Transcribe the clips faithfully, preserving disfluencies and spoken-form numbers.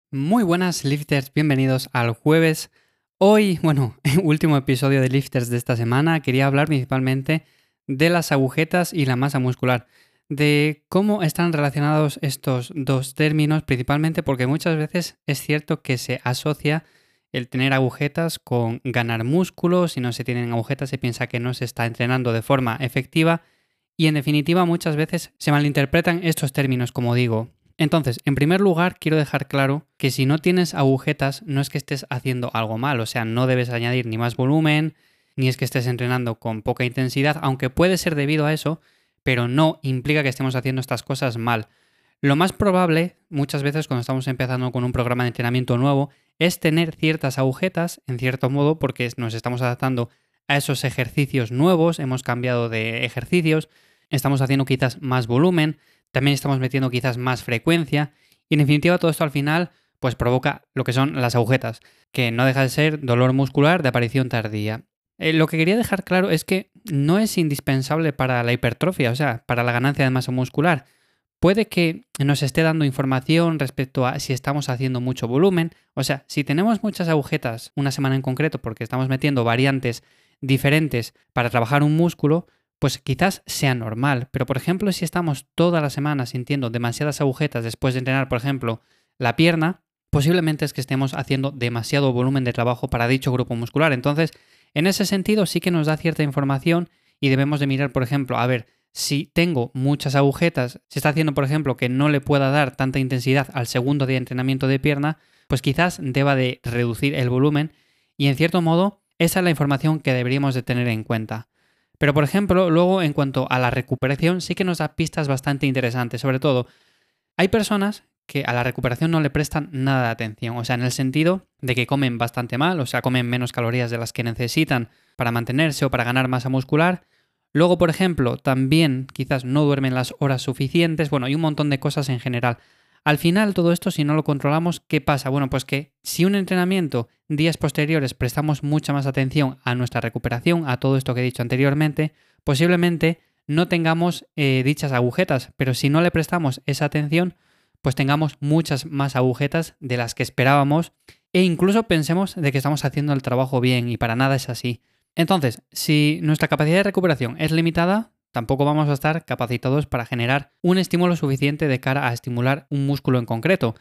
Muy buenas lifters, bienvenidos al jueves. Hoy, bueno, último episodio de lifters de esta semana, quería hablar principalmente de las agujetas y la masa muscular, de cómo están relacionados estos dos términos, principalmente porque muchas veces es cierto que se asocia el tener agujetas con ganar músculo. Si no se tienen agujetas se piensa que no se está entrenando de forma efectiva y en definitiva muchas veces se malinterpretan estos términos, como digo. Entonces, en primer lugar, quiero dejar claro que si no tienes agujetas, no es que estés haciendo algo mal, o sea, no debes añadir ni más volumen, ni es que estés entrenando con poca intensidad, aunque puede ser debido a eso, pero no implica que estemos haciendo estas cosas mal. Lo más probable, muchas veces cuando estamos empezando con un programa de entrenamiento nuevo, es tener ciertas agujetas, en cierto modo, porque nos estamos adaptando a esos ejercicios nuevos, hemos cambiado de ejercicios, estamos haciendo quizás más volumen, también estamos metiendo quizás más frecuencia y en definitiva todo esto al final pues provoca lo que son las agujetas, que no deja de ser dolor muscular de aparición tardía. Eh, lo que quería dejar claro es que no es indispensable para la hipertrofia, o sea, para la ganancia de masa muscular. Puede que nos esté dando información respecto a si estamos haciendo mucho volumen, o sea, si tenemos muchas agujetas una semana en concreto porque estamos metiendo variantes diferentes para trabajar un músculo, pues quizás sea normal, pero por ejemplo si estamos toda la semana sintiendo demasiadas agujetas después de entrenar, por ejemplo, la pierna, posiblemente es que estemos haciendo demasiado volumen de trabajo para dicho grupo muscular. Entonces, en ese sentido sí que nos da cierta información y debemos de mirar, por ejemplo, a ver, si tengo muchas agujetas, se está haciendo, por ejemplo, que no le pueda dar tanta intensidad al segundo día de entrenamiento de pierna, pues quizás deba de reducir el volumen y en cierto modo esa es la información que deberíamos de tener en cuenta. Pero, por ejemplo, luego en cuanto a la recuperación sí que nos da pistas bastante interesantes. Sobre todo, hay personas que a la recuperación no le prestan nada de atención. O sea, en el sentido de que comen bastante mal, o sea, comen menos calorías de las que necesitan para mantenerse o para ganar masa muscular. Luego, por ejemplo, también quizás no duermen las horas suficientes. Bueno, hay un montón de cosas en general. Al final, todo esto, si no lo controlamos, ¿qué pasa? Bueno, pues que si un entrenamiento, días posteriores, prestamos mucha más atención a nuestra recuperación, a todo esto que he dicho anteriormente, posiblemente no tengamos eh, dichas agujetas, pero si no le prestamos esa atención, pues tengamos muchas más agujetas de las que esperábamos e incluso pensemos de que estamos haciendo el trabajo bien y para nada es así. Entonces, si nuestra capacidad de recuperación es limitada, tampoco vamos a estar capacitados para generar un estímulo suficiente de cara a estimular un músculo en concreto.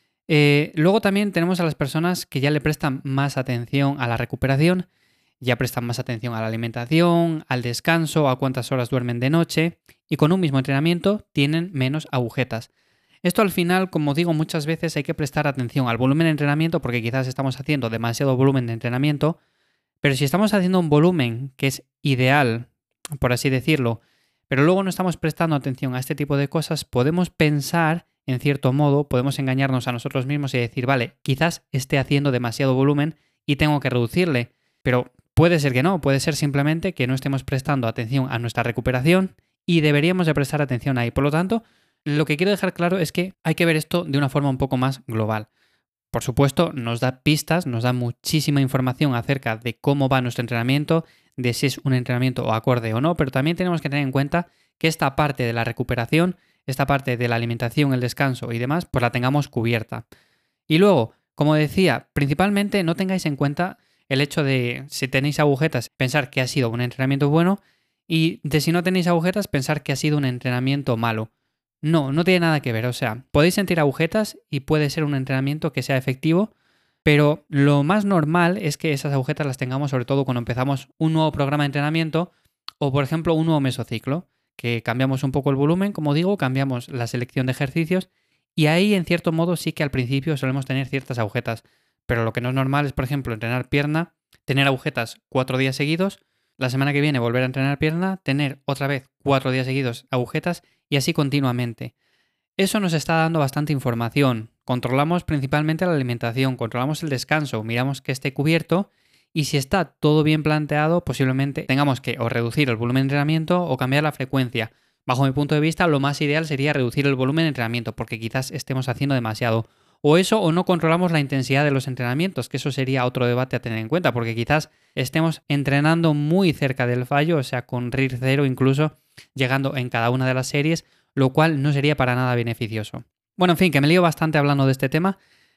Eh, luego también tenemos a las personas que ya le prestan más atención a la recuperación, ya prestan más atención a la alimentación, al descanso, a cuántas horas duermen de noche y con un mismo entrenamiento tienen menos agujetas. Esto al final, como digo muchas veces, hay que prestar atención al volumen de entrenamiento porque quizás estamos haciendo demasiado volumen de entrenamiento, pero si estamos haciendo un volumen que es ideal, por así decirlo, pero luego no estamos prestando atención a este tipo de cosas, podemos pensar, en cierto modo, podemos engañarnos a nosotros mismos y decir, vale, quizás esté haciendo demasiado volumen y tengo que reducirle, pero puede ser que no, puede ser simplemente que no estemos prestando atención a nuestra recuperación y deberíamos de prestar atención ahí. Por lo tanto, lo que quiero dejar claro es que hay que ver esto de una forma un poco más global. Por supuesto, nos da pistas, nos da muchísima información acerca de cómo va nuestro entrenamiento, de si es un entrenamiento acorde o no, pero también tenemos que tener en cuenta que esta parte de la recuperación, esta parte de la alimentación, el descanso y demás, pues la tengamos cubierta. Y luego, como decía, principalmente no tengáis en cuenta el hecho de, si tenéis agujetas, pensar que ha sido un entrenamiento bueno y de si no tenéis agujetas, pensar que ha sido un entrenamiento malo. No, no tiene nada que ver, o sea, podéis sentir agujetas y puede ser un entrenamiento que sea efectivo, pero lo más normal es que esas agujetas las tengamos sobre todo cuando empezamos un nuevo programa de entrenamiento o, por ejemplo, un nuevo mesociclo, que cambiamos un poco el volumen, como digo, cambiamos la selección de ejercicios y ahí, en cierto modo, sí que al principio solemos tener ciertas agujetas, pero lo que no es normal es, por ejemplo, entrenar pierna, tener agujetas cuatro días seguidos, la semana que viene volver a entrenar pierna, tener otra vez cuatro días seguidos agujetas y así continuamente. Eso nos está dando bastante información. Controlamos principalmente la alimentación, controlamos el descanso, miramos que esté cubierto y si está todo bien planteado, posiblemente tengamos que o reducir el volumen de entrenamiento o cambiar la frecuencia. Bajo mi punto de vista, lo más ideal sería reducir el volumen de entrenamiento porque quizás estemos haciendo demasiado. O eso o no controlamos la intensidad de los entrenamientos, que eso sería otro debate a tener en cuenta, porque quizás estemos entrenando muy cerca del fallo, o sea, con R I R cero incluso, llegando en cada una de las series, lo cual no sería para nada beneficioso. Bueno, en fin, que me lío bastante hablando de este tema.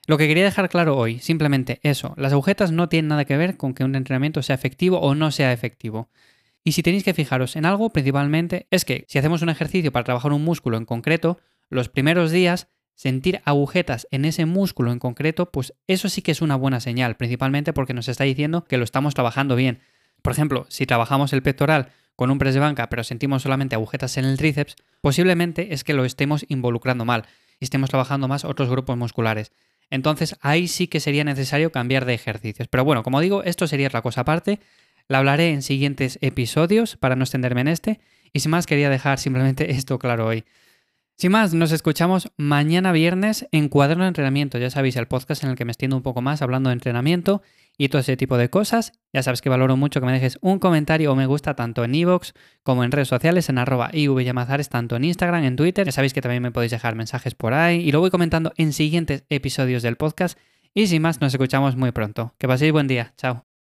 Lo que quería dejar claro hoy, simplemente eso, las agujetas no tienen nada que ver con que un entrenamiento sea efectivo o no sea efectivo. Y si tenéis que fijaros en algo, principalmente, es que si hacemos un ejercicio para trabajar un músculo en concreto, los primeros días, sentir agujetas en ese músculo en concreto, pues eso sí que es una buena señal, principalmente porque nos está diciendo que lo estamos trabajando bien. Por ejemplo, si trabajamos el pectoral con un press de banca, pero sentimos solamente agujetas en el tríceps, posiblemente es que lo estemos involucrando mal y estemos trabajando más otros grupos musculares. Entonces ahí sí que sería necesario cambiar de ejercicios. Pero bueno, como digo, esto sería otra cosa aparte. La hablaré en siguientes episodios para no extenderme en este. Y sin más, quería dejar simplemente esto claro hoy. Sin más, nos escuchamos mañana viernes en Cuaderno de Entrenamiento. Ya sabéis, el podcast en el que me extiendo un poco más hablando de entrenamiento y todo ese tipo de cosas. Ya sabes que valoro mucho que me dejes un comentario o me gusta tanto en iVoox como en redes sociales, en arroba ivyamazares, tanto en Instagram, en Twitter. Ya sabéis que también me podéis dejar mensajes por ahí y lo voy comentando en siguientes episodios del podcast. Y sin más, nos escuchamos muy pronto. Que paséis buen día. Chao.